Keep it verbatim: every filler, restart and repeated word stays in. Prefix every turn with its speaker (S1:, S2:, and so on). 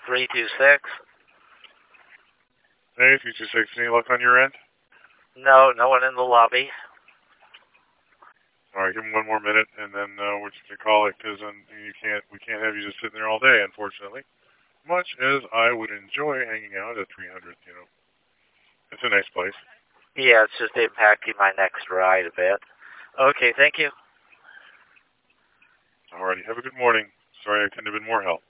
S1: three two six.
S2: Hey, three two six, any luck on your end?
S1: No, no one in the lobby.
S2: All right, give him one more minute, and then uh, we're just gonna call it because you can't. We can't have you just sitting there all day, unfortunately. Much as I would enjoy hanging out at three hundred, you know, it's a nice place.
S1: Yeah, it's just impacting my next ride a bit. Okay, thank you.
S2: All righty, have a good morning. Sorry I couldn't have been more help.